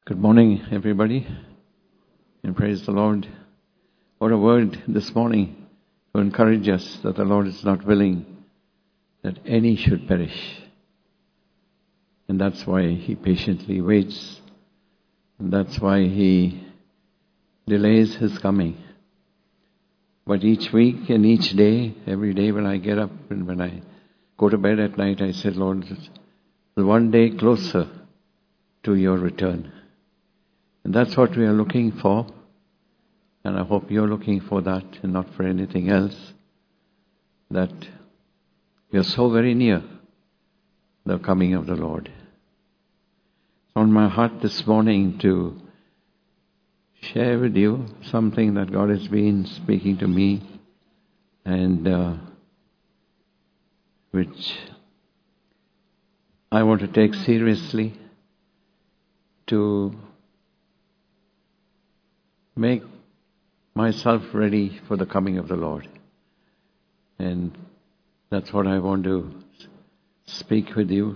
Good morning, everybody, and praise the Lord. What a word this morning to encourage us that the Lord is not willing that any should perish. And that's why He patiently waits. And that's why He delays His coming. But each week and each day, every day when I get up and when I go to bed at night, I say, Lord, it's one day closer to your return. And that's what we are looking for. And I hope you're looking for that and not for anything else. That we are so very near the coming of the Lord. It's on my heart this morning to share with you something that God has been speaking to me and which I want to take seriously to make myself ready for the coming of the Lord. And that's what I want to speak with you.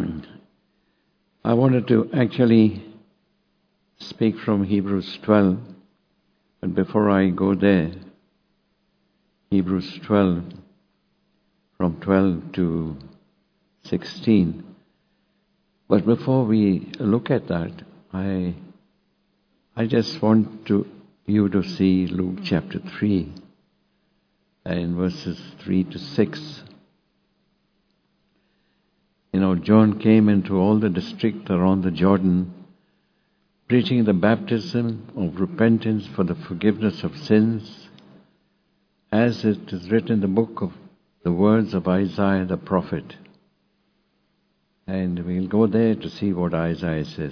I wanted to actually speak from Hebrews 12. But before I go there, Hebrews 12, from 12 to 16. But before we look at that, I just want you to see Luke chapter 3 and verses 3 to 6. John came into all the district around the Jordan, preaching the baptism of repentance for the forgiveness of sins, as it is written in the book of the words of Isaiah the prophet. And we'll go there to see what Isaiah says.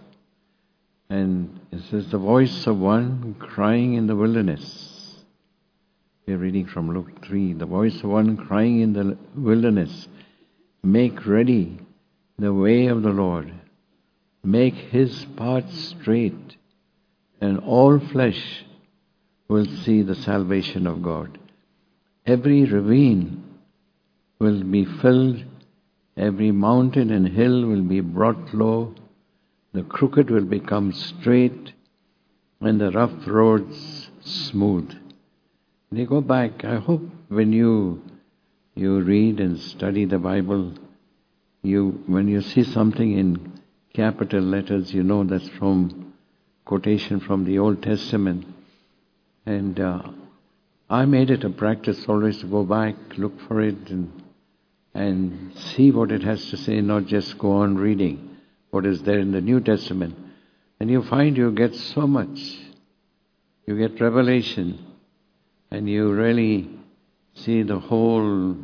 And it says, the voice of one crying in the wilderness. We're reading from Luke 3. The voice of one crying in the wilderness, make ready the way of the Lord. Make His path straight, and all flesh will see the salvation of God. Every ravine will be filled, every mountain and hill will be brought low. The crooked will become straight, and the rough roads smooth. And you go back, I hope when you read and study the Bible, when you see something in capital letters, you know that's from quotation from the Old Testament. And I made it a practice always to go back, look for it, and see what it has to say, not just go on reading what is there in the New Testament. And you find you get so much. You get revelation. And you really see the whole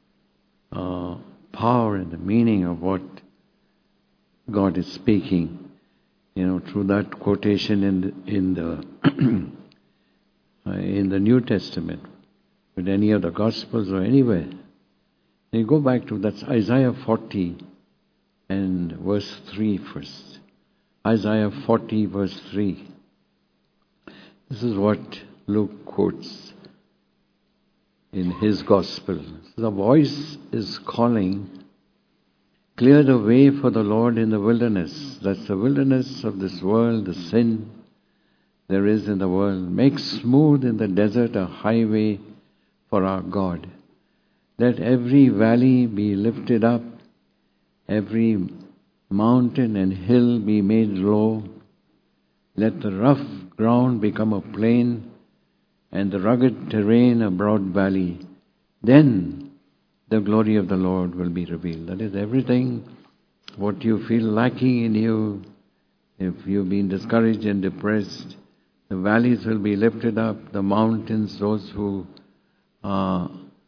power and the meaning of what God is speaking. Through that quotation in the New Testament, with any of the Gospels or anywhere. You go back to that's Isaiah 40. And verse 3 first. Isaiah 40 verse 3. This is what Luke quotes in his gospel. The voice is calling, clear the way for the Lord in the wilderness. That's the wilderness of this world, the sin there is in the world. Make smooth in the desert a highway for our God. Let every valley be lifted up, every mountain and hill be made low. Let the rough ground become a plain, and the rugged terrain a broad valley. Then the glory of the Lord will be revealed. That is everything what you feel lacking in you. If you've been discouraged and depressed, the valleys will be lifted up. The mountains, those who are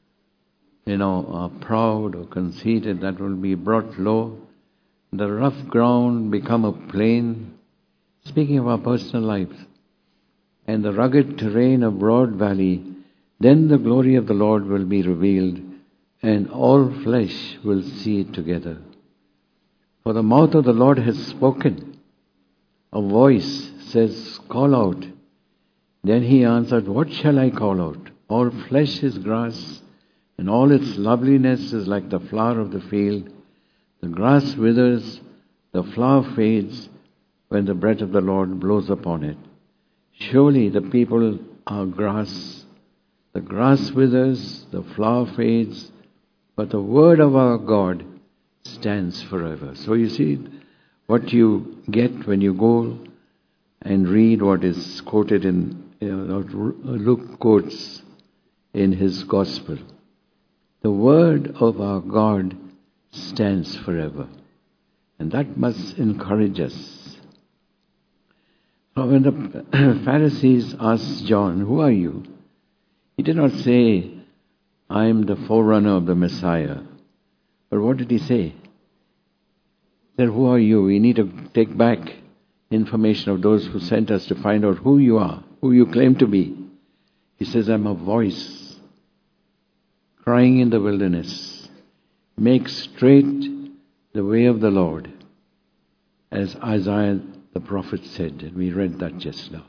proud or conceited, that will be brought low. The rough ground become a plain. Speaking of our personal lives. And the rugged terrain a broad valley. Then the glory of the Lord will be revealed, and all flesh will see it together. For the mouth of the Lord has spoken. A voice says, call out. Then He answered, what shall I call out? All flesh is grass, and all its loveliness is like the flower of the field. The grass withers, the flower fades, when the breath of the Lord blows upon it. Surely the people are grass. The grass withers, the flower fades, but the word of our God stands forever. So you see what you get when you go and read what is quoted in, Luke quotes in his gospel. The word of our God stands forever. And that must encourage us. So when the Pharisees asked John, "Who are you?" He did not say, "I am the forerunner of the Messiah." But what did he say? He said, "Who are you?" We need to take back information of those who sent us to find out who you are, who you claim to be. He says, "I'm a voice crying in the wilderness, make straight the way of the Lord," as Isaiah the prophet said, and we read that just now.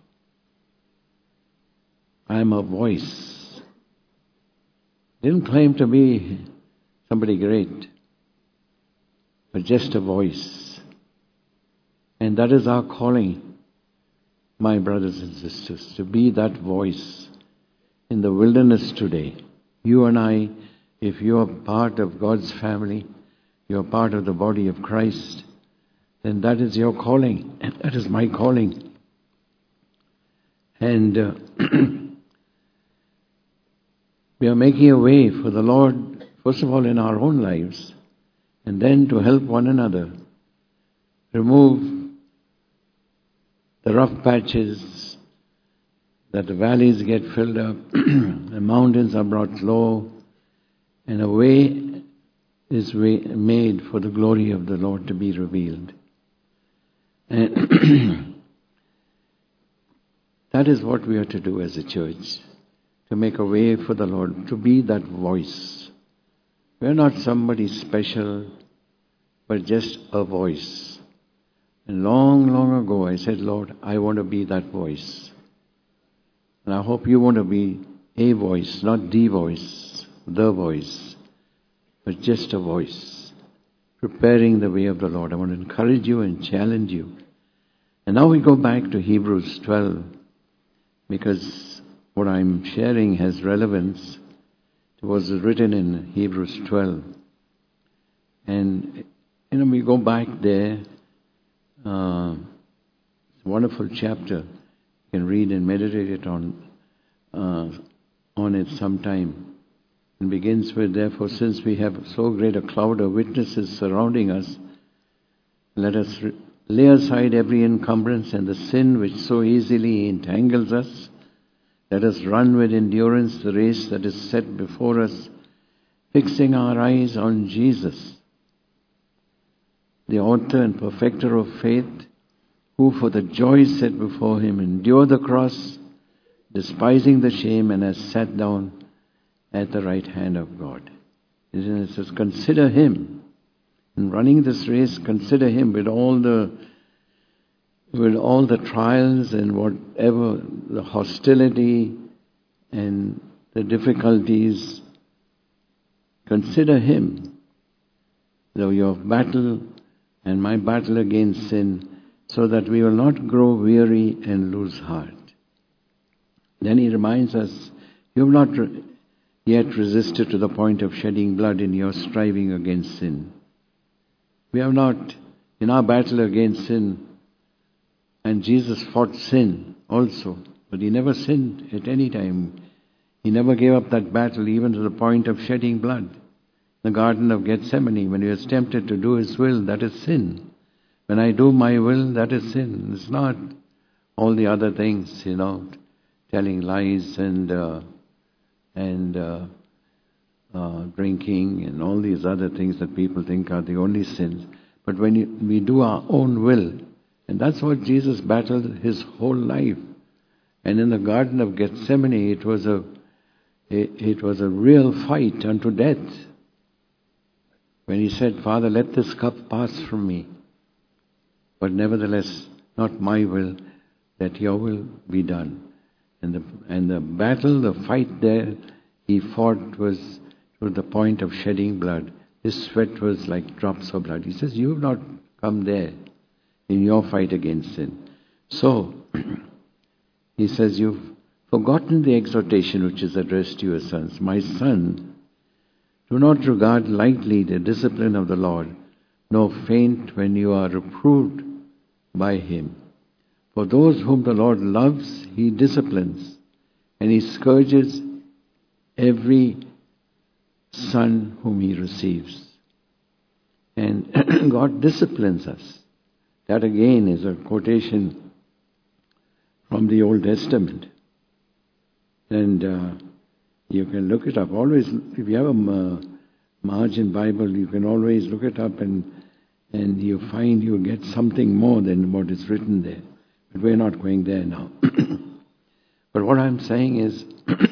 I am a voice. Didn't claim to be somebody great, but just a voice. And that is our calling, my brothers and sisters, to be that voice in the wilderness today. You and I, if you are part of God's family, you are part of the body of Christ, then that is your calling, and that is my calling. And we are making a way for the Lord, first of all in our own lives, and then to help one another remove the rough patches, that the valleys get filled up, the mountains are brought low, and a way is made for the glory of the Lord to be revealed. And that is what we are to do as a church, to make a way for the Lord, to be that voice. We are not somebody special, but just a voice. And long, long ago I said, "Lord, I want to be that voice." And I hope you want to be a voice, not the voice, but just a voice, preparing the way of the Lord. I want to encourage you and challenge you. And now we go back to Hebrews 12, because what I'm sharing has relevance to what was written in Hebrews 12. And, we go back there. It's a wonderful chapter. You can read and meditate it on it sometime. It begins with, "Therefore, since we have so great a cloud of witnesses surrounding us, let us lay aside every encumbrance and the sin which so easily entangles us. Let us run with endurance the race that is set before us, fixing our eyes on Jesus, the author and perfecter of faith, who for the joy set before him endured the cross, despising the shame, and has sat down at the right hand of God." It says, consider him. In running this race, consider him with all the trials and whatever the hostility and the difficulties. Consider him, though your battle and my battle against sin, so that we will not grow weary and lose heart. Then he reminds us, you have not yet resisted to the point of shedding blood in your striving against sin. We have not, in our battle against sin, and Jesus fought sin also, but he never sinned at any time. He never gave up that battle, even to the point of shedding blood. The Garden of Gethsemane, when he was tempted to do his will, that is sin. When I do my will, that is sin. It's not all the other things, telling lies and drinking and all these other things that people think are the only sins. But when we do our own will, and that's what Jesus battled his whole life. And in the Garden of Gethsemane, it was a real fight unto death. When he said, "Father, let this cup pass from me, but nevertheless, not my will, that your will be done." And the battle, the fight there, he fought was to the point of shedding blood. His sweat was like drops of blood. He says, "You have not come there. in your fight against sin. So, he says, you've forgotten the exhortation which is addressed to your sons. My son, do not regard lightly the discipline of the Lord, nor faint when you are reproved by him. For those whom the Lord loves, he disciplines, and he scourges every son whom he receives. And God disciplines us. That again is a quotation from the Old Testament. And you can look it up. Always, if you have a margin Bible, you can always look it up and you find you get something more than what is written there. But we're not going there now. But what I'm saying is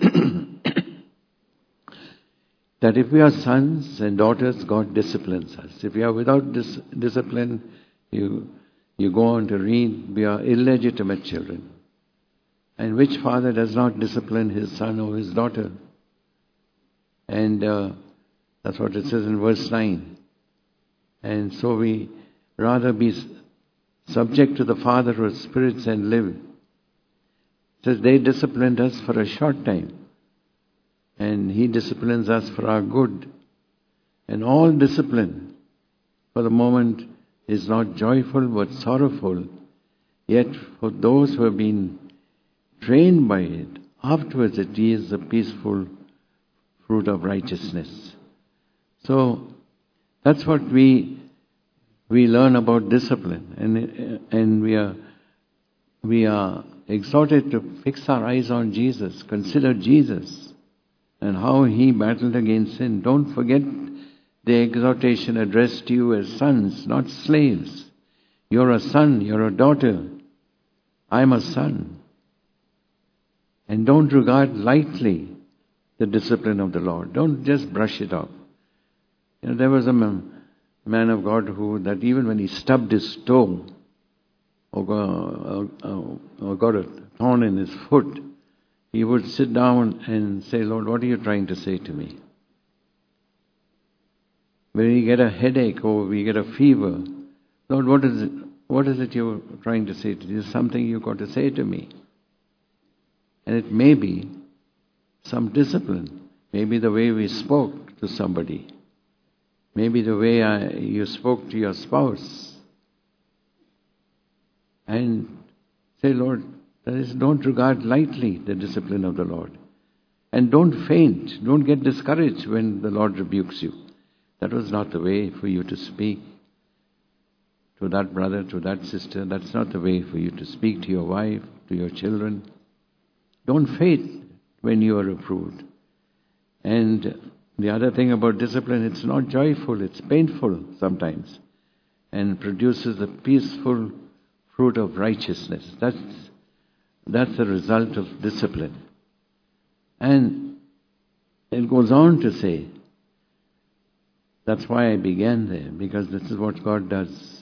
that if we are sons and daughters, God disciplines us. If we are without discipline, you go on to read, we are illegitimate children. And which father does not discipline his son or his daughter? And that's what it says in verse 9. And so we rather be subject to the Father of spirits and live. It says they disciplined us for a short time. And he disciplines us for our good. And all discipline for the moment is not joyful but sorrowful. Yet for those who have been trained by it, afterwards it is a peaceful fruit of righteousness. So that's what we learn about discipline, and we are exhorted to fix our eyes on Jesus, consider Jesus and how he battled against sin. Don't forget the exhortation addressed to you as sons, not slaves. You're a son, you're a daughter. I'm a son. And don't regard lightly the discipline of the Lord. Don't just brush it off. There was a man of God that even when he stubbed his toe or got a thorn in his foot, he would sit down and say, Lord, what are you trying to say to me? When we get a headache or we get a fever, Lord, what is it? What is it you're trying to say to me? There's something you've got to say to me. And it may be some discipline. Maybe the way we spoke to somebody. Maybe the way you spoke to your spouse. And say, Lord, don't regard lightly the discipline of the Lord. And don't faint. Don't get discouraged when the Lord rebukes you. That was not the way for you to speak to that brother, to that sister. That's not the way for you to speak to your wife, to your children. Don't faint when you are reproved. And the other thing about discipline, it's not joyful, it's painful sometimes, and produces a peaceful fruit of righteousness. That's the result of discipline. And it goes on to say, that's why I began there, because this is what God does.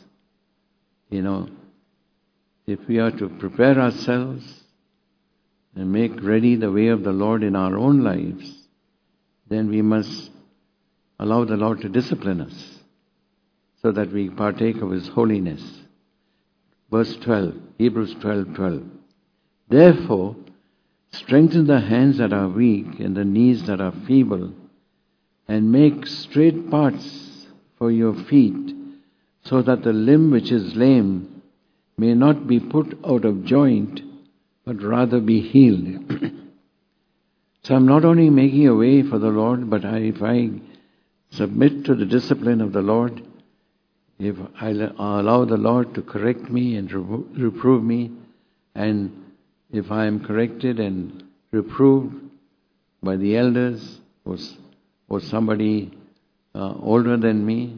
If we are to prepare ourselves and make ready the way of the Lord in our own lives, then we must allow the Lord to discipline us so that we partake of His holiness. Verse 12, Hebrews 12:12. Therefore, strengthen the hands that are weak and the knees that are feeble, and make straight paths for your feet, so that the limb which is lame may not be put out of joint, but rather be healed. So I'm not only making a way for the Lord, but if I submit to the discipline of the Lord, if I allow the Lord to correct me and reprove me, and if I am corrected and reproved by the elders or somebody older than me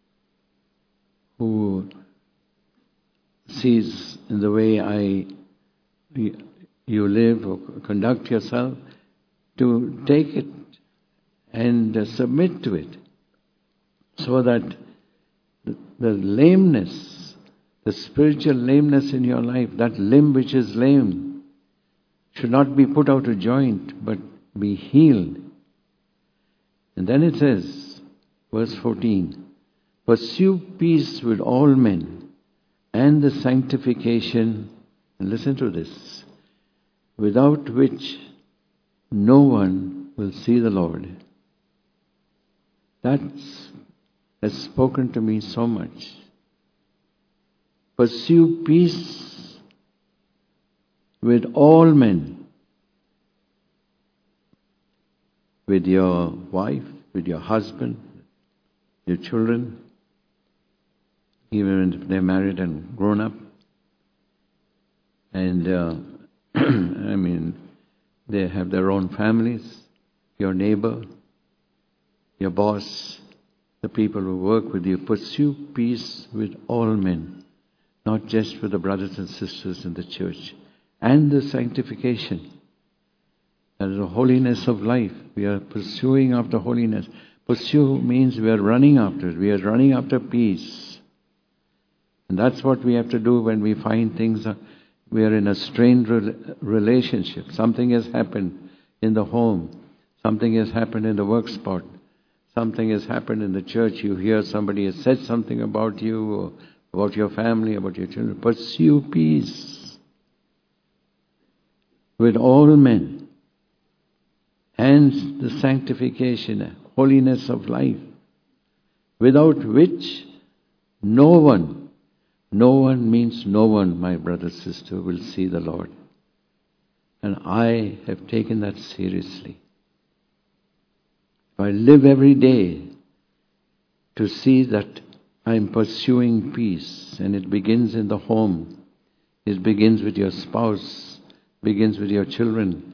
who sees in the way you live or conduct yourself, to take it and submit to it, so that the lameness, the spiritual lameness in your life, that limb which is lame, should not be put out of joint, but be healed. And then it says, verse 14, pursue peace with all men and the sanctification, and listen to this, without which no one will see the Lord. That has spoken to me so much. Pursue peace with all men, with your wife, with your husband, your children, even if they're married and grown up. And they have their own families, your neighbor, your boss, the people who work with you. Pursue peace with all men, not just with the brothers and sisters in the church. And the sanctification, that is the holiness of life. We are pursuing after holiness. Pursue means we are running after it. We are running after peace. And that's what we have to do when we find things, we are in a strained relationship. Something has happened in the home. Something has happened in the work spot. Something has happened in the church. You hear somebody has said something about you, or about your family, about your children. Pursue peace with all men, and the sanctification, holiness of life, without which no one means no one, my brother, sister, will see the Lord. And I have taken that seriously. I live every day to see that I'm pursuing peace, and it begins in the home. It begins with your spouse, begins with your children.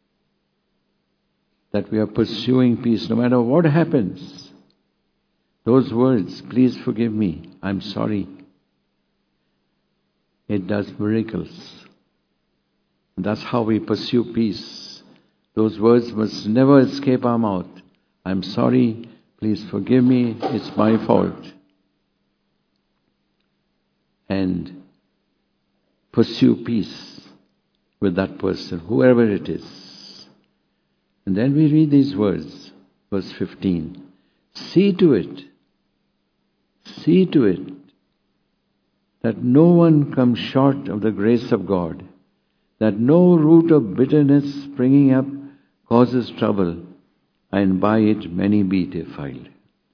That we are pursuing peace no matter what happens. Those words, please forgive me, I'm sorry. It does miracles. And that's how we pursue peace. Those words must never escape our mouth. I'm sorry, please forgive me, it's my fault. And pursue peace with that person, whoever it is. And then we read these words, verse 15. See to it that no one comes short of the grace of God, that no root of bitterness springing up causes trouble, and by it many be defiled.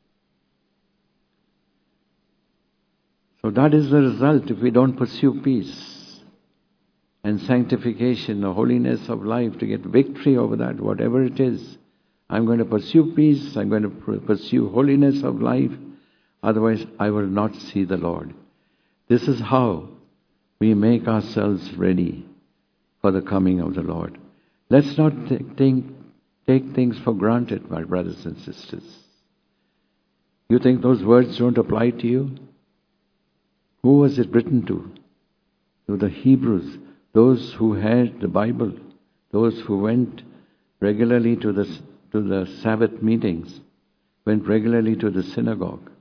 So that is the result if we don't pursue peace and sanctification, the holiness of life, to get victory over that, whatever it is. I'm going to pursue peace, I'm going to pursue holiness of life, otherwise I will not see the Lord. This is how we make ourselves ready for the coming of the Lord. Let's not take things for granted, my brothers and sisters. You think those words don't apply to you? Who was it written to? To the Hebrews, those who had the Bible, those who went regularly to the Sabbath meetings, went regularly to the synagogue.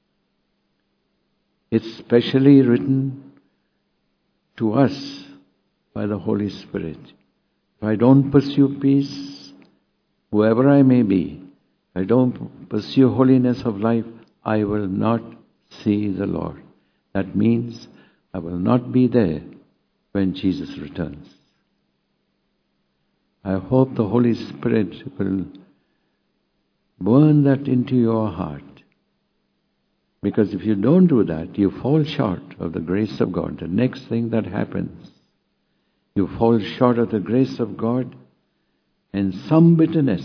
It's specially written to us by the Holy Spirit. If I don't pursue peace, whoever I may be, I don't pursue holiness of life, I will not see the Lord. That means I will not be there when Jesus returns. I hope the Holy Spirit will burn that into your heart. Because if you don't do that, you fall short of the grace of God. The next thing that happens, you fall short of the grace of God, and some bitterness,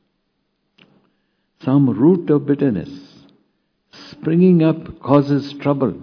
some root of bitterness springing up causes trouble.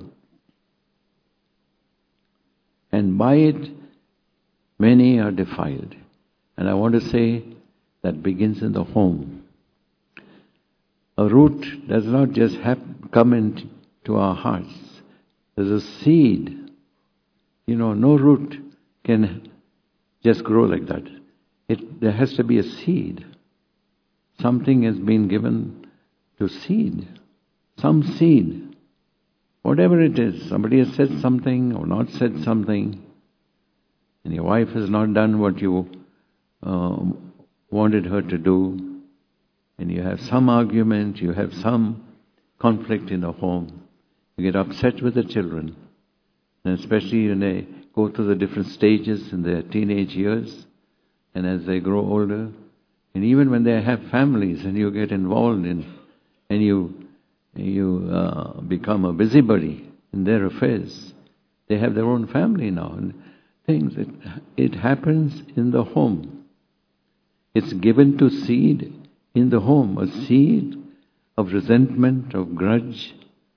And by it, many are defiled. And I want to say that begins in the home. A root does not just come into our hearts. There's a seed. No root can just grow like that. There has to be a seed. Something has been given to seed. Some seed. Whatever it is. Somebody has said something or not said something. And your wife has not done what you wanted her to do. And you have some argument, you have some conflict in the home. You get upset with the children. And especially when they go through the different stages in their teenage years, and as they grow older, and even when they have families and you get involved in, and you become a busybody in their affairs, they have their own family now, and things. It happens in the home. It's given to seed in the home, a seed of resentment, of grudge,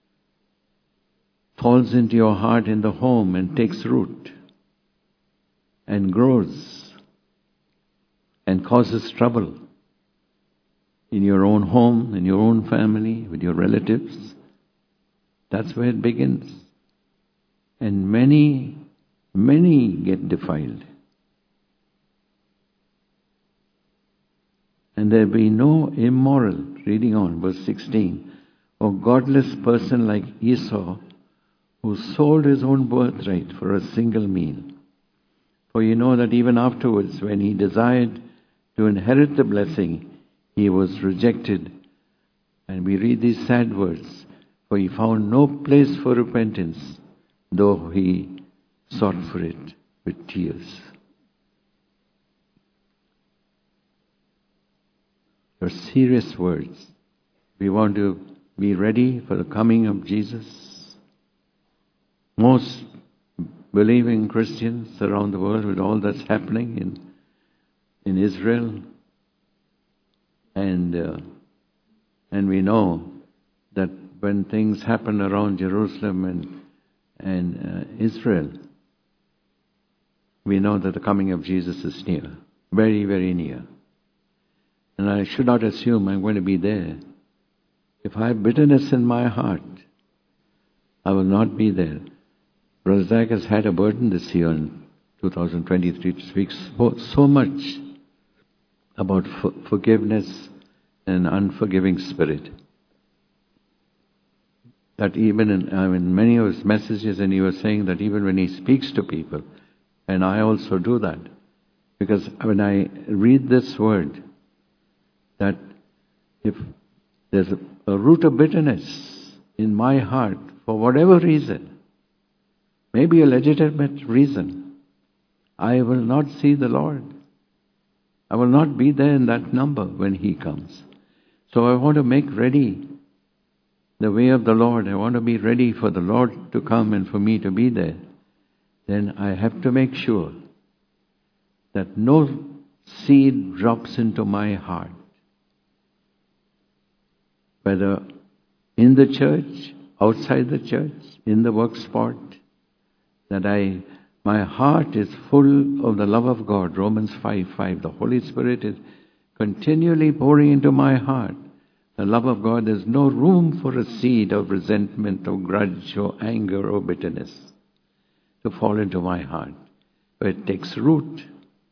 falls into your heart in the home and takes root and grows and causes trouble in your own home, in your own family, with your relatives. That's where it begins. And many get defiled. And there be no immoral, reading on, verse 16, or godless person like Esau, who sold his own birthright for a single meal. For you know that even afterwards, when he desired to inherit the blessing, he was rejected. And we read these sad words, for he found no place for repentance, though he sought for it with tears. They're serious words. We want to be ready for the coming of Jesus. Most believing Christians around the world, with all that's happening in Israel, and we know that when things happen around Jerusalem and Israel, we know that the coming of Jesus is near, very, very near. And I should not assume I'm going to be there. If I have bitterness in my heart, I will not be there. Brother Zach has had a burden this year in 2023 to speak so much about forgiveness and unforgiving spirit. That even in many of his messages, and he was saying that even when he speaks to people, and I also do that, because when I read this word, that if there's a root of bitterness in my heart, for whatever reason, maybe a legitimate reason, I will not see the Lord. I will not be there in that number when He comes. So I want to make ready the way of the Lord. I want to be ready for the Lord to come and for me to be there. Then I have to make sure that no seed drops into my heart, whether in the church, outside the church, in the work spot, that my heart is full of the love of God. Romans 5:5. The Holy Spirit is continually pouring into my heart the love of God. There's no room for a seed of resentment or grudge or anger or bitterness to fall into my heart. But it takes root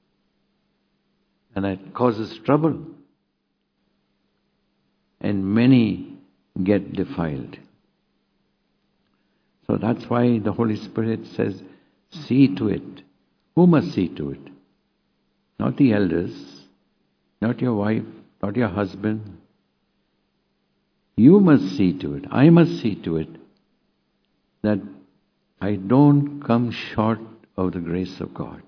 and it causes trouble. And many get defiled. So that's why the Holy Spirit says, see to it. Who must see to it? Not the elders, not your wife, not your husband. You must see to it. I must see to it that I don't come short of the grace of God.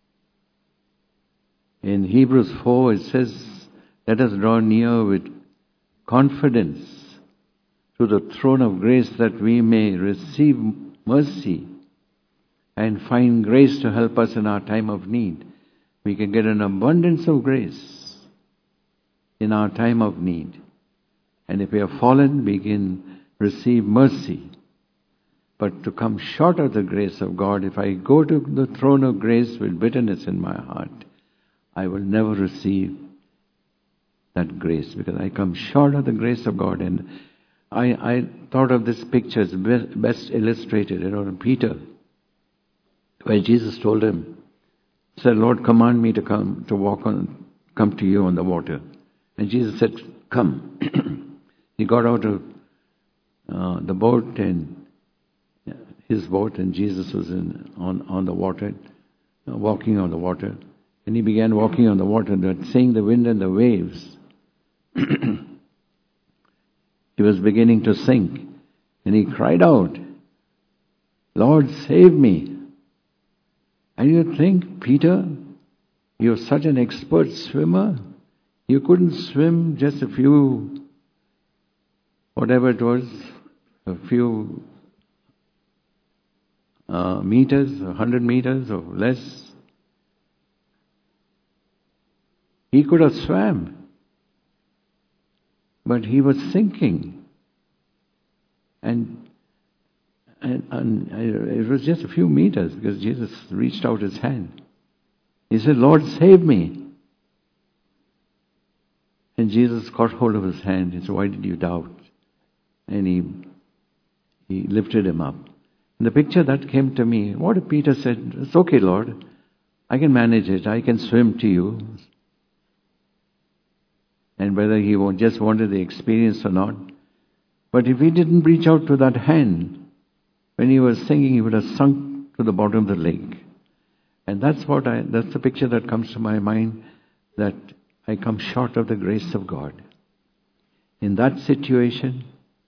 In Hebrews 4 it says, let us draw near with confidence to the throne of grace that we may receive mercy and find grace to help us in our time of need. We can get an abundance of grace in our time of need. And if we have fallen, we can receive mercy. But to come short of the grace of God, if I go to the throne of grace with bitterness in my heart, I will never receive that grace, because I come short of the grace of God. And I thought of this picture as best illustrated, Peter, where Jesus told him, said, Lord, command me to come to you on the water. And Jesus said, come. He got out of the boat, and his boat, and Jesus was on the water, walking on the water. And he began walking on the water, seeing the wind and the waves. He was beginning to sink, and he cried out, Lord, save me. And you think, Peter, you're such an expert swimmer. You couldn't swim just a few, whatever it was, a few meters, 100 meters or less. He could have swam, but he was sinking. And it was just a few meters because Jesus reached out his hand. He said, Lord, save me. And Jesus caught hold of his hand. He said, why did you doubt? And he lifted him up. And the picture that came to me, what if Peter said, it's okay, Lord, I can manage it. I can swim to you. And whether he just wanted the experience or not. But if he didn't reach out to that hand, when he was singing, he would have sunk to the bottom of the lake. And that's the picture that comes to my mind, that I come short of the grace of God. In that situation,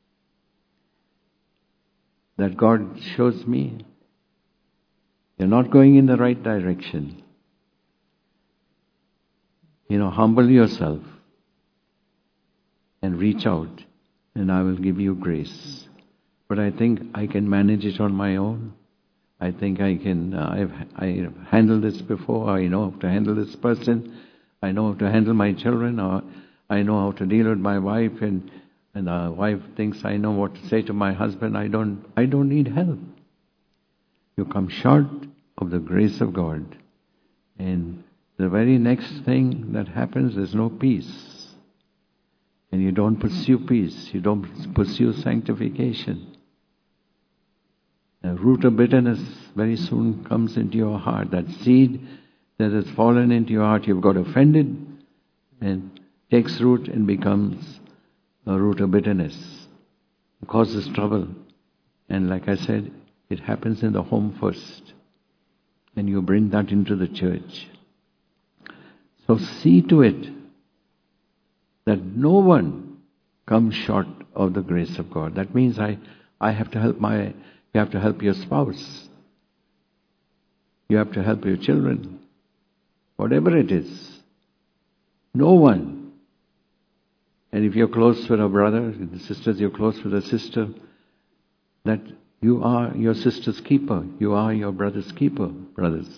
that God shows me, you're not going in the right direction. Humble yourself and reach out, and I will give you grace. But I think I can manage it on my own. I think I can. I've handled this before. I know how to handle this person. I know how to handle my children. Or I know how to deal with my wife, and the wife thinks I know what to say to my husband. I don't need help. You come short of the grace of God, and the very next thing that happens is no peace. And you don't pursue peace. You don't pursue sanctification. The root of bitterness very soon comes into your heart. That seed that has fallen into your heart, you've got offended, and takes root and becomes a root of bitterness. It causes trouble. And like I said, it happens in the home first. And you bring that into the church. So see to it that no one comes short of the grace of God. That means I have to help you have to help your spouse. You have to help your children. Whatever it is. No one. And if you're close with a brother, and the sisters, you're close with a sister, that you are your sister's keeper. You are your brother's keeper, brothers.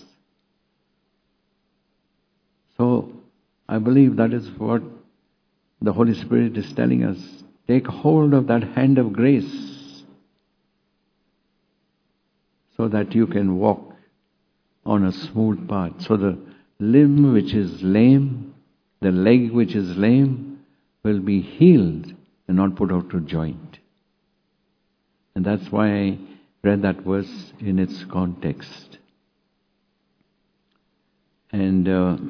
So, I believe that is what the Holy Spirit is telling us. Take hold of that hand of grace so that you can walk on a smooth path. So the limb which is lame, the leg which is lame, will be healed and not put out of joint. And that's why I read that verse in its context. And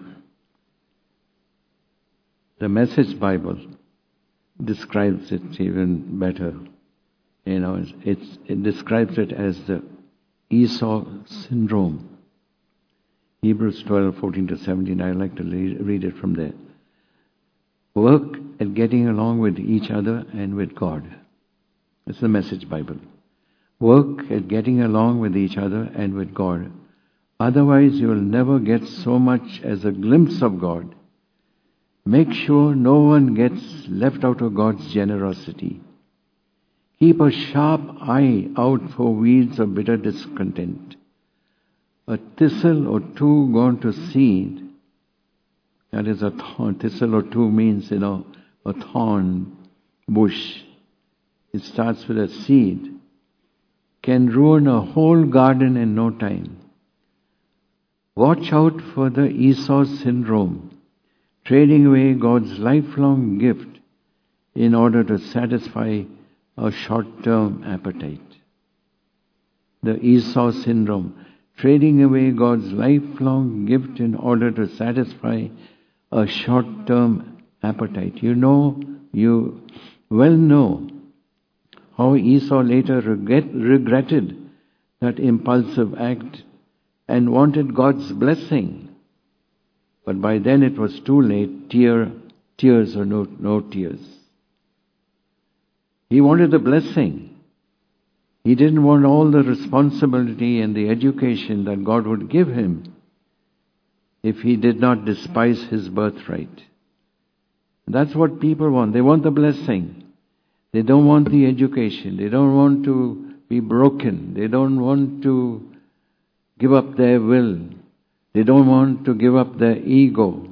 the Message Bible describes it even better. It describes it as the Esau syndrome. Hebrews 12:14-17. I like to read it from there. Work at getting along with each other and with God. It's the Message Bible. Work at getting along with each other and with God. Otherwise, you will never get so much as a glimpse of God. Make sure no one gets left out of God's generosity. Keep a sharp eye out for weeds of bitter discontent. A thistle or two gone to seed. That is a thorn. Thistle or two means, a thorn bush. It starts with a seed. Can ruin a whole garden in no time. Watch out for the Esau syndrome. Trading away God's lifelong gift in order to satisfy a short-term appetite. The Esau syndrome. Trading away God's lifelong gift in order to satisfy a short-term appetite. You well know how Esau later regretted that impulsive act and wanted God's blessing. But by then it was too late, tears or no tears. He wanted the blessing. He didn't want all the responsibility and the education that God would give him if he did not despise his birthright. That's what people want. They want the blessing. They don't want the education. They don't want to be broken. They don't want to give up their will. They don't want to give up their ego.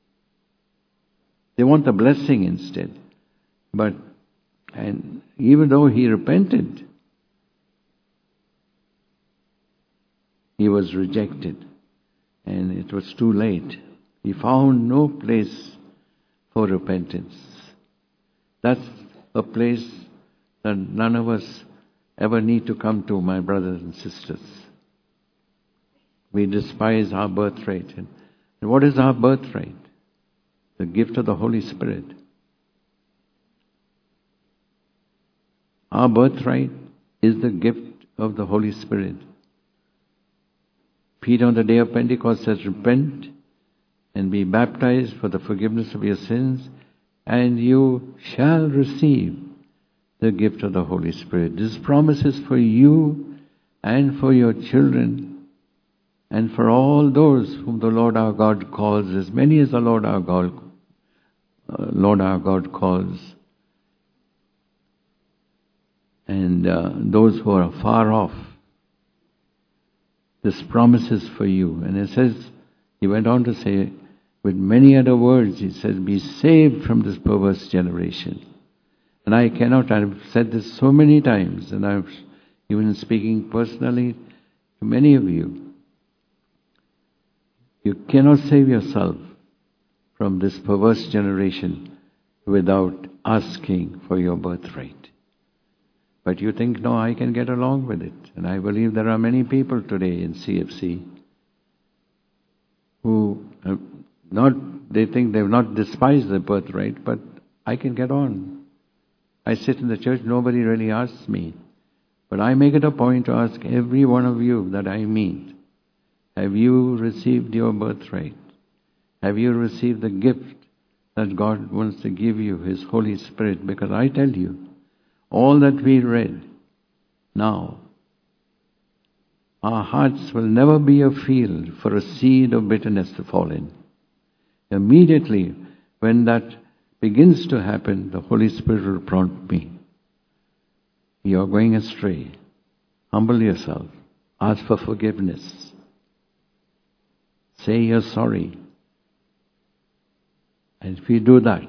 They want the blessing instead. And even though he repented, he was rejected. And it was too late. He found no place for repentance. That's a place that none of us ever need to come to, my brothers and sisters. We despise our birthright. And what is our birthright? The gift of the Holy Spirit. Our birthright is the gift of the Holy Spirit. Peter on the day of Pentecost says, repent and be baptized for the forgiveness of your sins, and you shall receive the gift of the Holy Spirit. This promise is for you and for your children and for all those whom the Lord our God calls, as many as the Lord our God calls. And those who are far off, this promise is for you. And it says, he went on to say, with many other words, he says, be saved from this perverse generation. And I've said this so many times, and I've even speaking personally to many of you. You cannot save yourself from this perverse generation without asking for your birthright. But you think, no, I can get along with it. And I believe there are many people today in CFC who they think they've not despised their birthright, but I can get on. I sit in the church, nobody really asks me. But I make it a point to ask every one of you that I meet, have you received your birthright? Have you received the gift that God wants to give you, His Holy Spirit? Because I tell you, all that we read now, our hearts will never be a field for a seed of bitterness to fall in. Immediately, when that begins to happen, the Holy Spirit will prompt me. You are going astray. Humble yourself. Ask for forgiveness. Say you're sorry. And if we do that,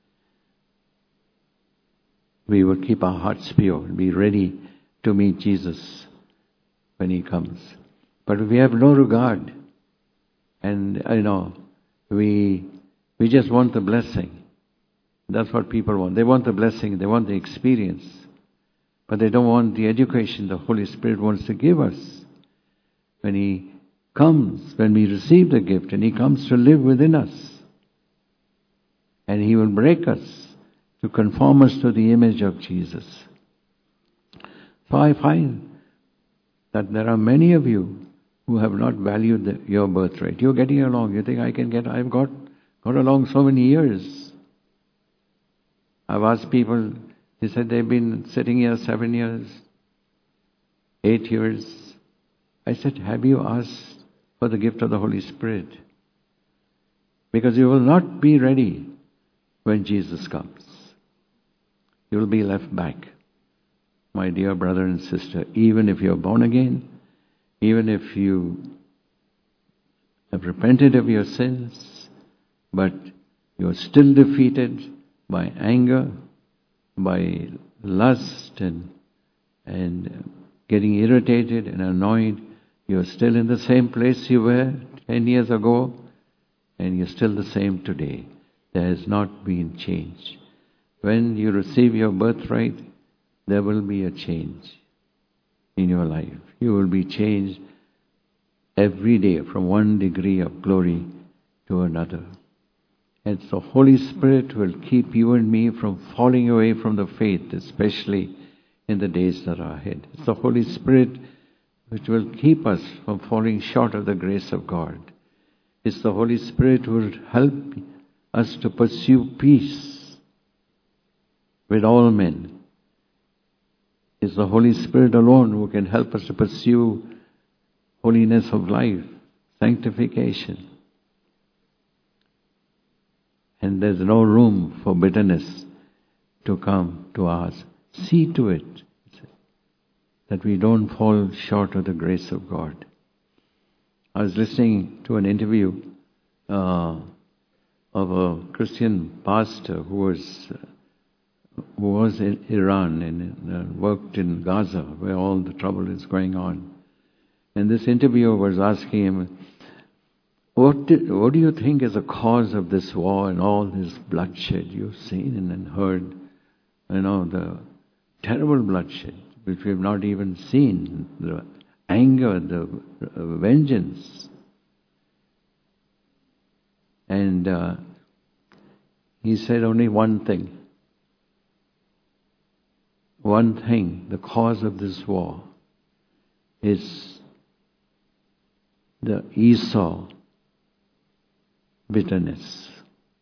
we will keep our hearts pure, be ready to meet Jesus when He comes. But if we have no regard, and we just want the blessing. That's what people want. They want the blessing, they want the experience, but they don't want the education the Holy Spirit wants to give us. When He comes, when we receive the gift, and He comes to live within us, and He will break us to conform us to the image of Jesus. So I find that there are many of you who have not valued your birthright. You're getting along. You think, I've got along so many years. I've asked people, they said they've been sitting here 7 years, 8 years. I said, have you asked for the gift of the Holy Spirit? Because you will not be ready when Jesus comes. You will be left back. My dear brother and sister, even if you're born again, even if you have repented of your sins, but you're still defeated by anger, by lust and getting irritated and annoyed, you're still in the same place you were 10 years ago, and you're still the same today. There has not been change. When you receive your birthright, there will be a change in your life. You will be changed every day from one degree of glory to another. And the Holy Spirit will keep you and me from falling away from the faith, especially in the days that are ahead. It's the Holy Spirit which will keep us from falling short of the grace of God. It's the Holy Spirit who will help us to pursue peace with all men. It's the Holy Spirit alone who can help us to pursue holiness of life, sanctification. And there's no room for bitterness to come to us. See to it that we don't fall short of the grace of God. I was listening to an interview of a Christian pastor who was in Iran and worked in Gaza, where all the trouble is going on. And this interviewer was asking him, what do you think is the cause of this war and all this bloodshed you've seen and heard? You know, the terrible bloodshed, which we have not even seen, the anger, the vengeance. And he said only one thing. One thing, the cause of this war is the Esau bitterness.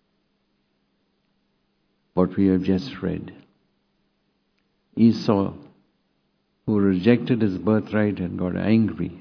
What we have just read. Esau, who rejected his birthright and got angry,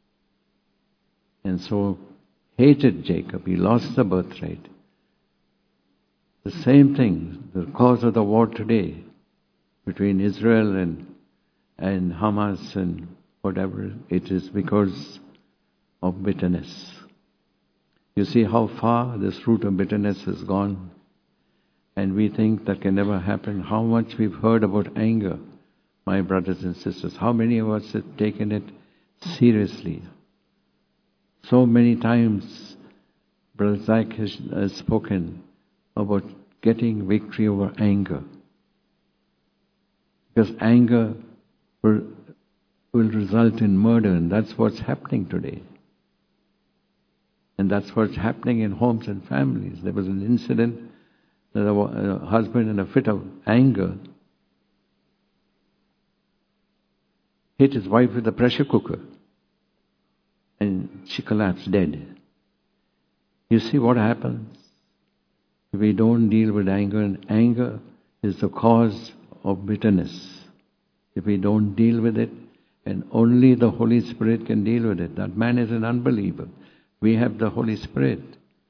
and so hated Jacob. He lost the birthright. The same thing, the cause of the war today between Israel and Hamas and whatever, it is because of bitterness. You see how far this root of bitterness has gone, and we think that can never happen. How much we've heard about anger, my brothers and sisters. How many of us have taken it seriously? So many times Brother Zach has spoken about getting victory over anger. Because anger will result in murder, and that's what's happening today. And that's what's happening in homes and families. There was an incident that a husband in a fit of anger hit his wife with a pressure cooker, and she collapsed dead. You see what happens if we don't deal with anger, and anger is the cause of bitterness. If we don't deal with it, and only the Holy Spirit can deal with it. That man is an unbeliever. We have the Holy Spirit.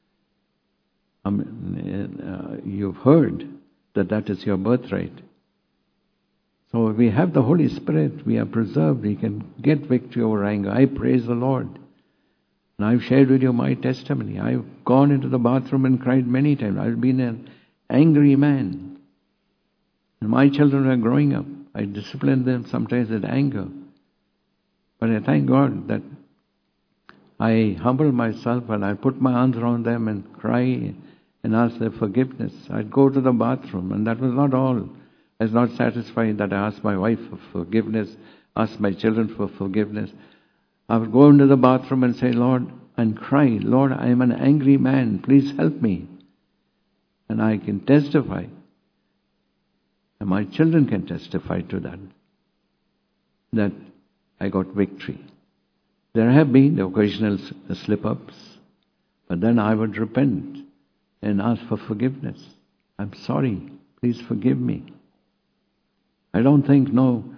You've heard that is your birthright. So if we have the Holy Spirit, we are preserved. We can get victory over anger. I praise the Lord. And I've shared with you my testimony. I've gone into the bathroom and cried many times. I've been an angry man. And my children are growing up. I discipline them sometimes with anger. But I thank God that I humble myself and I put my arms around them and cry and ask their forgiveness. I'd go to the bathroom, and that was not all. I was not satisfied that I asked my wife for forgiveness, asked my children for forgiveness. I would go into the bathroom and say, Lord, and cry, Lord, I am an angry man. Please help me. And I can testify. And my children can testify to that I got victory. There have been the occasional slip-ups, but then I would repent and ask for forgiveness. I'm sorry. Please forgive me. I don't think,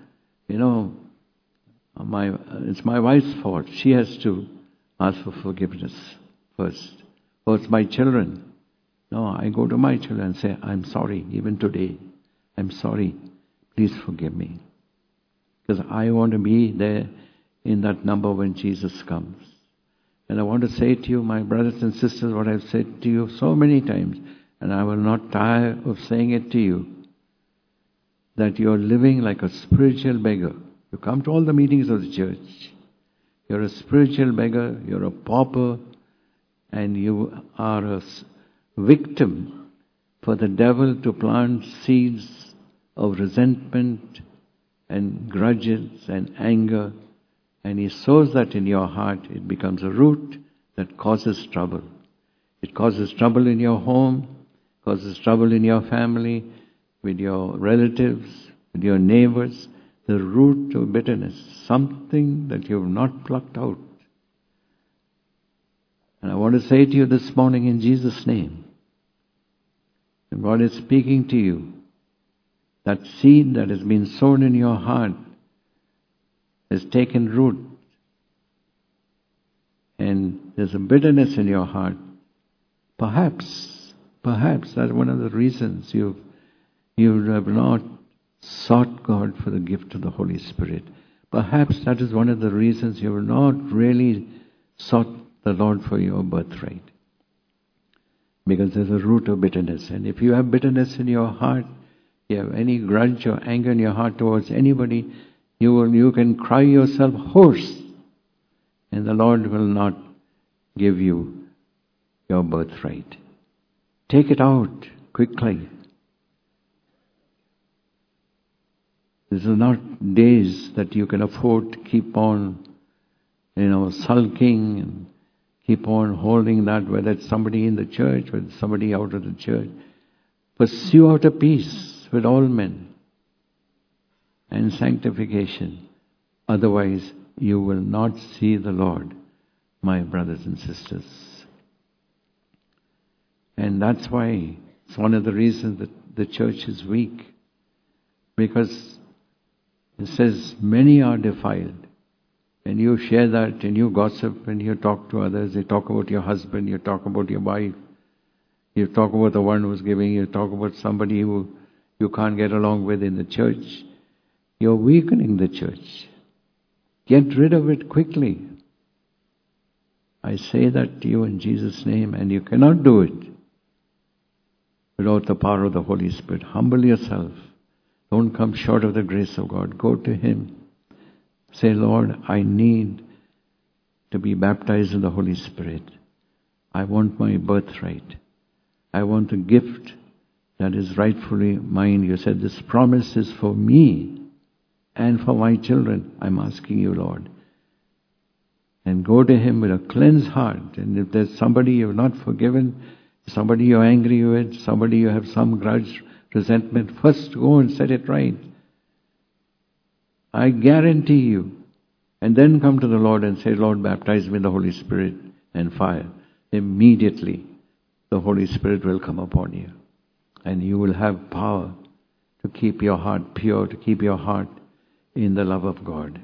it's my wife's fault. She has to ask for forgiveness first. Or it's my children. No, I go to my children and say, I'm sorry, even today. I'm sorry. Please forgive me. Because I want to be there in that number when Jesus comes. And I want to say to you, my brothers and sisters, what I've said to you so many times, and I will not tire of saying it to you, that you're living like a spiritual beggar. You come to all the meetings of the church. You're a spiritual beggar, you're a pauper, and you are a victim for the devil to plant seeds of resentment and grudges and anger. And he sows that in your heart. It becomes a root that causes trouble. It causes trouble in your home, causes trouble in your family, with your relatives, with your neighbors. The root of bitterness, something that you have not plucked out. And I want to say to you this morning in Jesus' name, and God is speaking to you, That seed that has been sown in your heart has taken root, and there's a bitterness in your heart. Perhaps that's one of the reasons you have not sought God for the gift of the Holy Spirit. Perhaps that is one of the reasons you have not really sought the Lord for your birthright. Because there's a root of bitterness. And if you have bitterness in your heart, you have any grudge or anger in your heart towards anybody, you can cry yourself hoarse, and the Lord will not give you your birthright. Take it out quickly. These are not days that you can afford to keep on, sulking and keep on holding that, whether it's somebody in the church, whether it's somebody out of the church. Pursue out a peace with all men and sanctification. Otherwise, you will not see the Lord, my brothers and sisters. And that's why it's one of the reasons that the church is weak. Because it says, many are defiled. And you share that, and you gossip, and you talk to others. You talk about your husband, you talk about your wife. You talk about the one who's giving, you talk about somebody who you can't get along with in the church. You're weakening the church. Get rid of it quickly. I say that to you in Jesus' name, and you cannot do it without the power of the Holy Spirit. Humble yourself. Don't come short of the grace of God. Go to Him. Say, Lord, I need to be baptized in the Holy Spirit. I want my birthright. I want a gift that is rightfully mine. You said this promise is for me and for my children. I'm asking you, Lord. And go to Him with a cleansed heart. And if there's somebody you've not forgiven, somebody you're angry with, somebody you have some grudge, resentment, first go and set it right. I guarantee you. And then come to the Lord and say, Lord, baptize me in the Holy Spirit and fire. Immediately, the Holy Spirit will come upon you. And you will have power to keep your heart pure, to keep your heart in the love of God.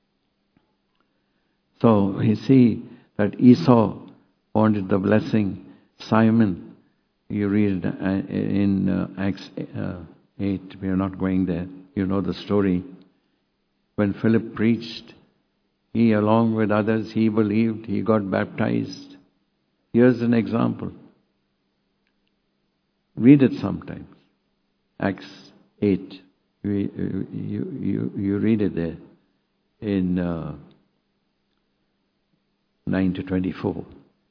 So we see that Esau wanted the blessing. Simon, you read in Acts 8, we are not going there. You know the story. When Philip preached, he along with others, he believed, he got baptized. Here's an example. Read it sometimes. Acts 8. You read it there in 9 to 24.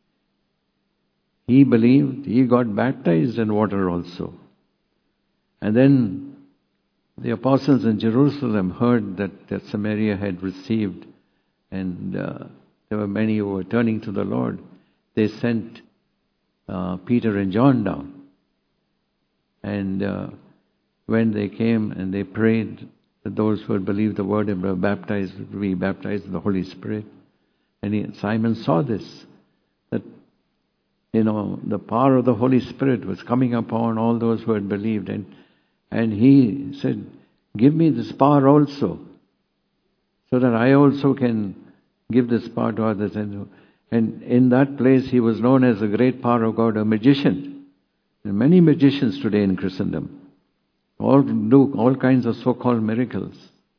He believed, he got baptized in water also. And then the apostles in Jerusalem heard that Samaria had received, and there were many who were turning to the Lord. They sent Peter and John down. And when they came and they prayed that those who had believed the word and were baptized would be baptized in the Holy Spirit. And Simon saw this, that the power of the Holy Spirit was coming upon all those who had believed. And he said, give me this power also, so that I also can give this power to others. And in that place he was known as the great power of God, a magician. There are many magicians today in Christendom. All do all kinds of so-called miracles.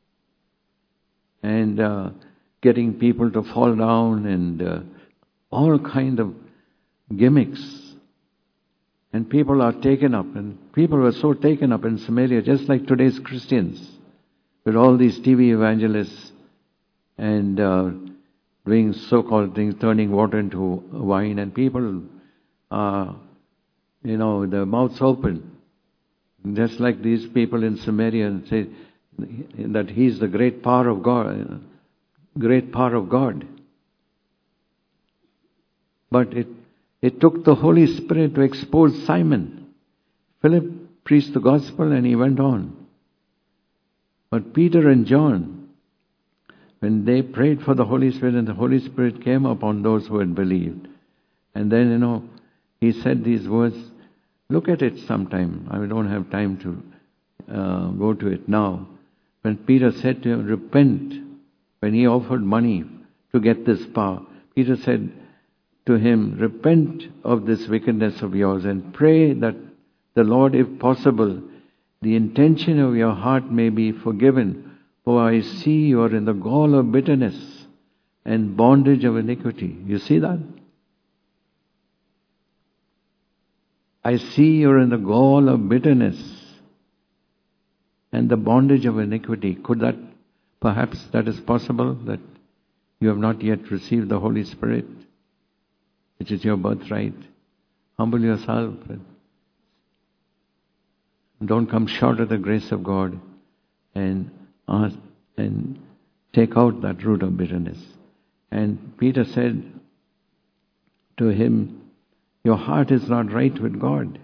And getting people to fall down and all kind of gimmicks. And people are taken up. And people were so taken up in Samaria, just like today's Christians, with all these TV evangelists and doing so-called things, turning water into wine. And people, their mouths open. Just like these people in Samaria, and say that He's the great power of God. Great power of God. But it took the Holy Spirit to expose Simon. Philip preached the gospel and he went on. But Peter and John, when they prayed for the Holy Spirit, and the Holy Spirit came upon those who had believed. And then, he said these words. Look at it sometime. I don't have time to go to it now. When Peter said to him, repent, when he offered money to get this power, Peter said to him, repent of this wickedness of yours and pray that the Lord, if possible, the intention of your heart may be forgiven, for I see you are in the gall of bitterness and bondage of iniquity. You see that? I see you're in the gall of bitterness and the bondage of iniquity. Could that, perhaps that is possible, that you have not yet received the Holy Spirit, which is your birthright? Humble yourself and don't come short of the grace of God, and ask and take out that root of bitterness. And Peter said to him, your heart is not right with God,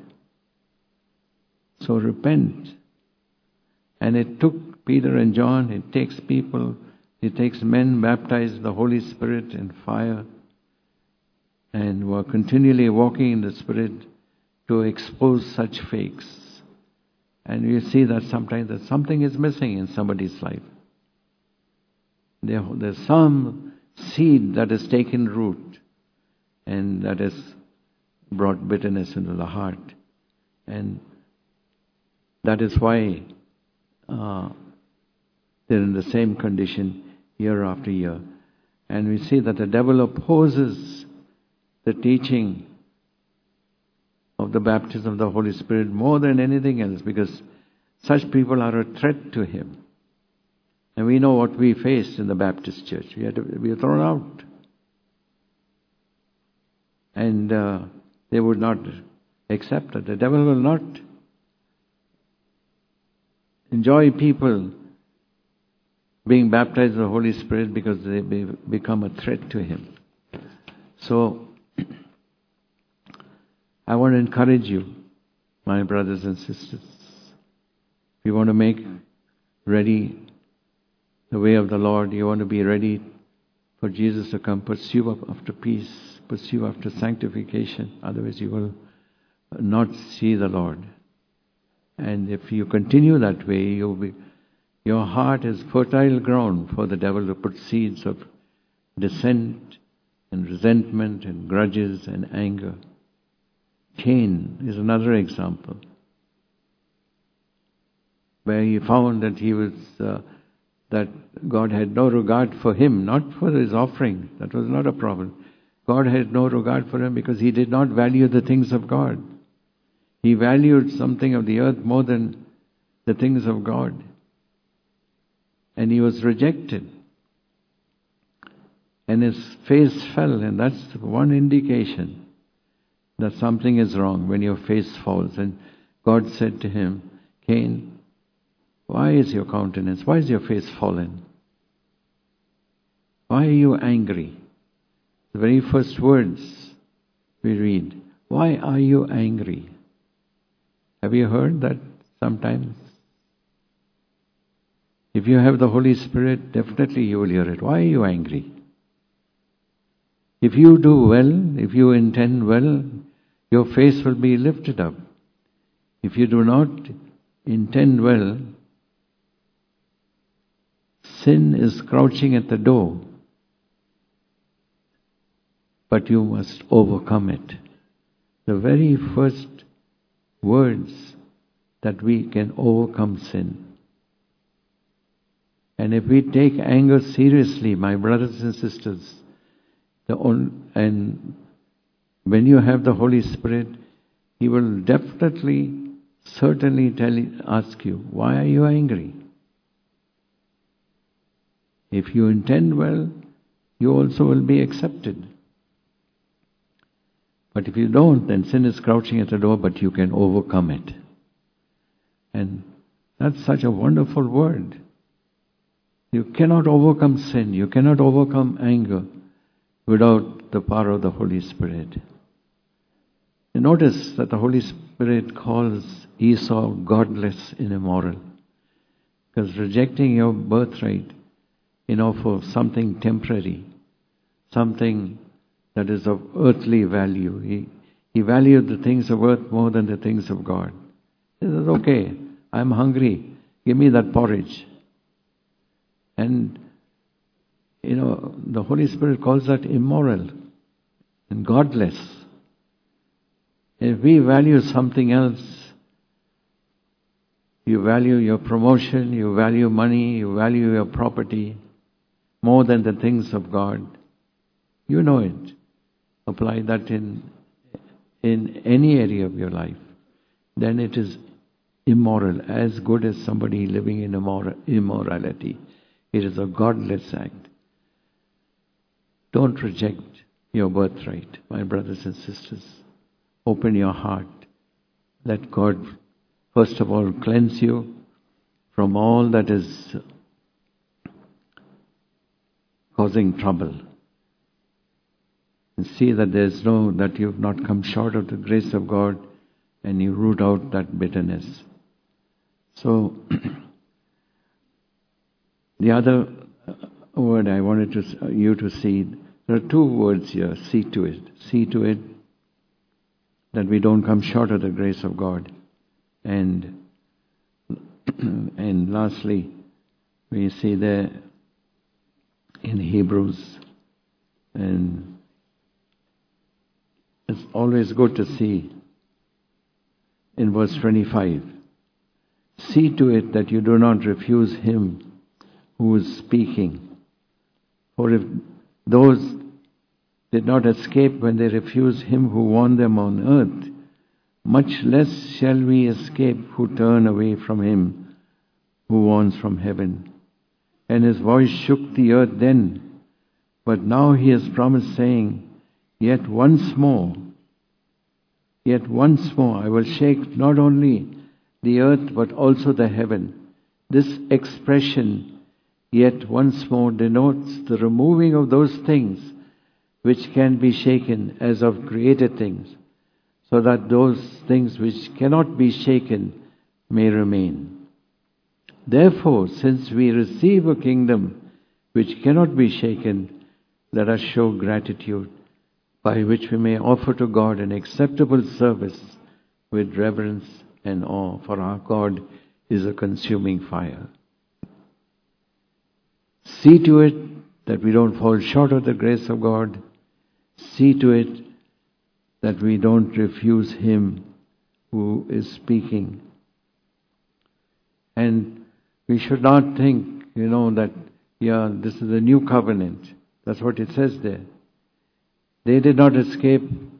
so repent. And it took Peter and John, it takes people, it takes men baptized in the Holy Spirit and fire, and were continually walking in the Spirit to expose such fakes. And you see that sometimes that something is missing in somebody's life. There's some seed that has taken root, and that has brought bitterness into the heart. And that is why they're in the same condition year after year. And we see that the devil opposes the teaching of the baptism of the Holy Spirit more than anything else, because such people are a threat to him. And we know what we faced in the Baptist church. We were thrown out. And they would not accept it. The devil will not enjoy people being baptized in the Holy Spirit because they become a threat to him. So, I want to encourage you, my brothers and sisters. If you want to make ready the way of the Lord, you want to be ready for Jesus to come, pursue after peace, pursue after sanctification. Otherwise you will not see the Lord. And if you continue that way, your heart is fertile ground for the devil to put seeds of dissent and resentment and grudges and anger. Cain is another example, where he found that that God had no regard for him, not for his offering. That was not a problem. God had no regard for him because he did not value the things of God. He valued something of the earth more than the things of God. And he was rejected. And his face fell, and that's one indication that something is wrong, when your face falls. And God said to him, Cain, why is your countenance, why is your face fallen? Why are you angry? The very first words we read, why are you angry? Have you heard that sometimes? If you have the Holy Spirit, definitely you will hear it. Why are you angry? If you do well, if you intend well, your face will be lifted up. If you do not intend well, sin is crouching at the door, but you must overcome it. The very first words that we can overcome sin. And if we take anger seriously, my brothers and sisters, and when you have the Holy Spirit, He will definitely, certainly ask you, why are you angry? If you intend well, you also will be accepted. But if you don't, then sin is crouching at the door, but you can overcome it. And that's such a wonderful word. You cannot overcome sin, you cannot overcome anger without the power of the Holy Spirit. You notice that the Holy Spirit calls Esau godless and immoral, because rejecting your birthright, for something temporary, something that is of earthly value. He valued the things of earth more than the things of God. He says, okay, I'm hungry. Give me that porridge. And, the Holy Spirit calls that immoral and godless. If we value something else, you value your promotion, you value money, you value your property more than the things of God. You know it. Apply that in any area of your life. Then it is immoral, as good as somebody living in immorality. It is a godless act. Don't reject your birthright, my brothers and sisters. Open your heart. Let God, first of all, cleanse you from all that is causing trouble. And see that that you've not come short of the grace of God, and you root out that bitterness. So, the other word I wanted you to see, there are two words here, see to it. See to it that we don't come short of the grace of God. And lastly, we see there in Hebrews, and it's always good to see in verse 25, see to it that you do not refuse him who is speaking. For if those did not escape when they refused him who warned them on earth, much less shall we escape who turn away from him who warns from heaven. And his voice shook the earth then, but now he has promised, saying, Yet once more I will shake not only the earth but also the heaven. This expression, yet once more, denotes the removing of those things which can be shaken as of created things, so that those things which cannot be shaken may remain. Therefore, since we receive a kingdom which cannot be shaken, let us show gratitude, by which we may offer to God an acceptable service with reverence and awe, for our God is a consuming fire. See to it that we don't fall short of the grace of God. See to it that we don't refuse him who is speaking. And we should not think, that, this is a new covenant. That's what it says there. They did not escape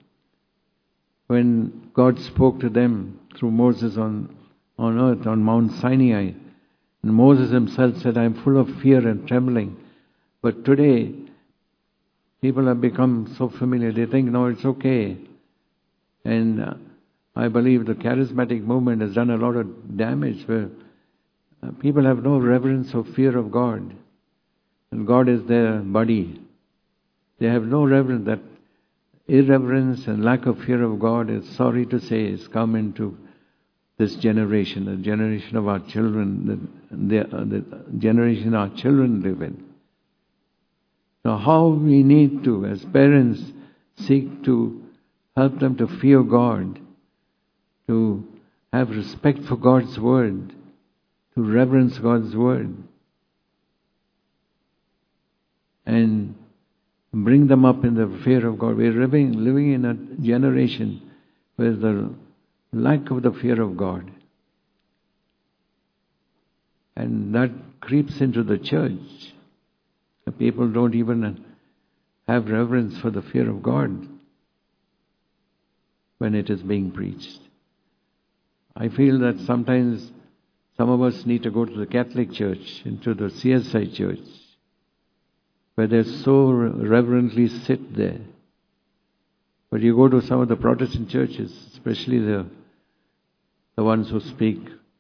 when God spoke to them through Moses on earth, on Mount Sinai. And Moses himself said, I am full of fear and trembling. But today, people have become so familiar. They think, no, it's okay. And I believe the charismatic movement has done a lot of damage where people have no reverence or fear of God. And God is their buddy. They have no reverence. That irreverence and lack of fear of God, is sorry to say, has come into this generation, the generation of our children, the generation our children live in. Now, how we need to, as parents, seek to help them to fear God, to have respect for God's word, to reverence God's word, and bring them up in the fear of God. We're living in a generation where the lack of the fear of God, and that creeps into the church. The people don't even have reverence for the fear of God when it is being preached. I feel that sometimes some of us need to go to the Catholic Church, into the CSI Church, where they so reverently sit there. But you go to some of the Protestant churches, especially the ones who speak,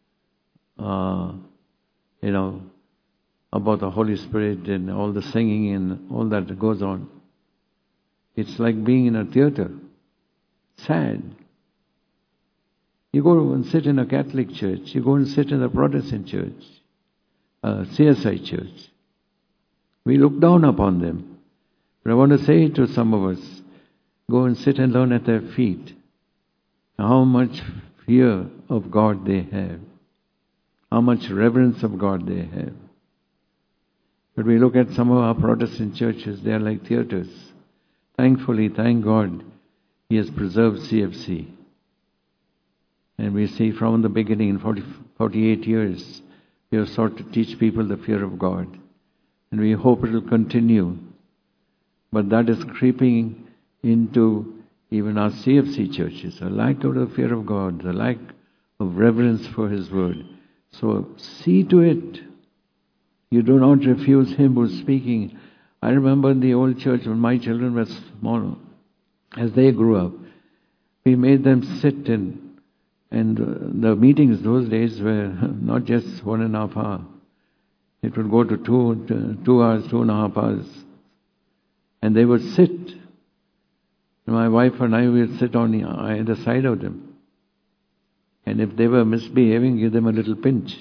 about the Holy Spirit and all the singing and all that goes on. It's like being in a theater. Sad. You go and sit in a Catholic church. You go and sit in a Protestant church, CSI church. We look down upon them. But I want to say to some of us, go and sit and learn at their feet how much fear of God they have. how much reverence of God they have. But we look at some of our Protestant churches, they are like theatres. Thankfully, thank God, He has preserved CFC. And we see from the beginning, in 48 years, we have sought to teach people the fear of God. And we hope it will continue. But that is creeping into even our CFC churches, a lack of the fear of God, the lack of reverence for His Word. So see to it, you do not refuse Him who is speaking. I remember in the old church when my children were small, as they grew up, we made them sit in, and the meetings those days were not just 1.5 hours. It would go to 2 hours, 2.5 hours. And they would sit. My wife and I would sit on either side of them. And if they were misbehaving, give them a little pinch.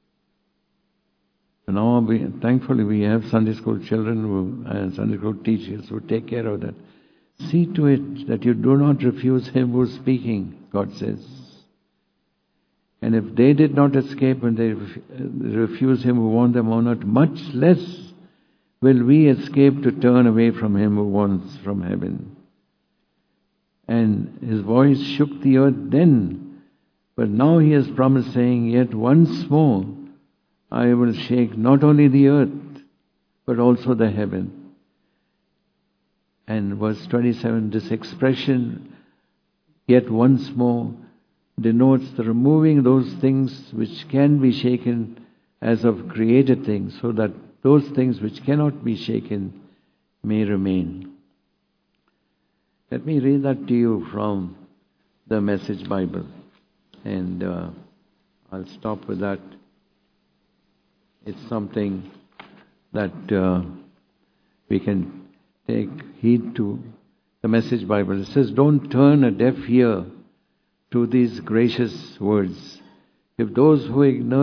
So now, thankfully, we have Sunday school children and Sunday school teachers who take care of that. See to it that you do not refuse Him who is speaking, God says. And if they did not escape and they refuse Him who warned them on earth, much less will we escape to turn away from Him who warns from heaven. And His voice shook the earth then, but now He has promised, saying, yet once more I will shake not only the earth, but also the heaven. And verse 27, this expression, yet once more, denotes the removing those things which can be shaken as of created things, so that those things which cannot be shaken may remain. Let me read that to you from the Message Bible, and I'll stop with that. It's something that we can take heed to. The Message Bible, it says, don't turn a deaf ear to these gracious words. If those who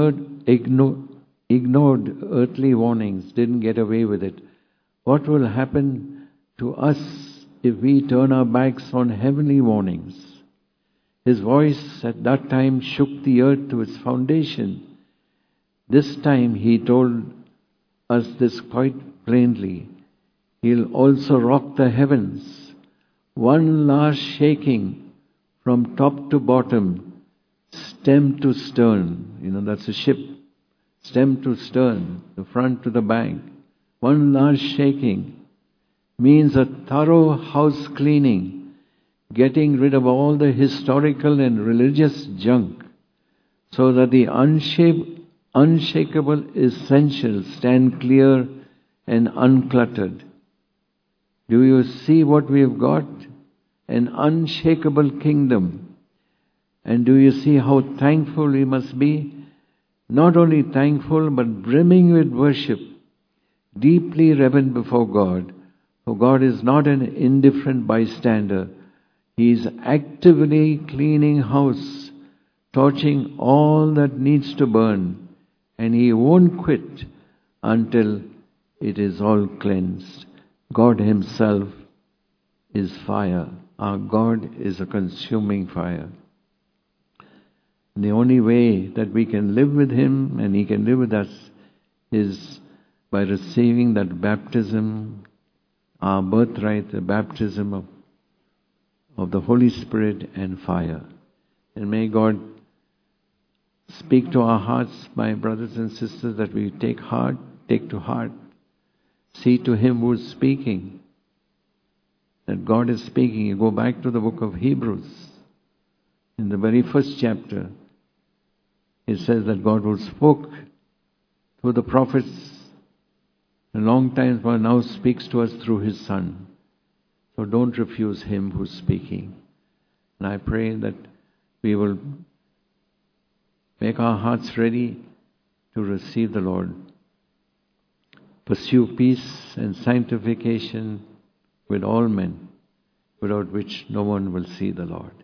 ignored earthly warnings didn't get away with it, what will happen to us if we turn our backs on heavenly warnings? His voice at that time shook the earth to its foundation. This time He told us this quite plainly. He'll also rock the heavens. One last shaking from top to bottom, stem to stern. That's a ship. Stem to stern, the front to the back. One last shaking means a thorough house cleaning, getting rid of all the historical and religious junk, so that the unshakable essentials stand clear and uncluttered. Do you see what we have got? An unshakable kingdom. And do you see how thankful we must be? Not only thankful, but brimming with worship, deeply reverent before God. For God is not an indifferent bystander. He is actively cleaning house, torching all that needs to burn, and He won't quit until it is all cleansed. God Himself is fire. Our God is a consuming fire. And the only way that we can live with Him and He can live with us is by receiving that baptism, our birthright, the baptism of the Holy Spirit and fire. And may God speak to our hearts, my brothers and sisters, that we take to heart, see to Him who is speaking, that God is speaking. You go back to the book of Hebrews. In the very first chapter, it says that God who spoke through the prophets a long time ago now speaks to us through His Son. So don't refuse Him who's speaking. And I pray that we will make our hearts ready to receive the Lord. Pursue peace and sanctification with all men, without which no one will see the Lord.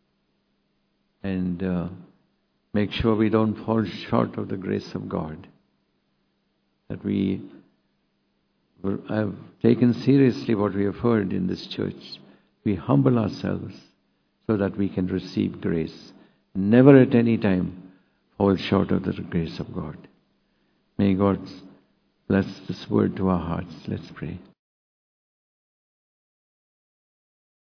And make sure we don't fall short of the grace of God. That we have taken seriously what we have heard in this church. We humble ourselves so that we can receive grace. Never at any time fall short of the grace of God. May God bless this word to our hearts. Let's pray.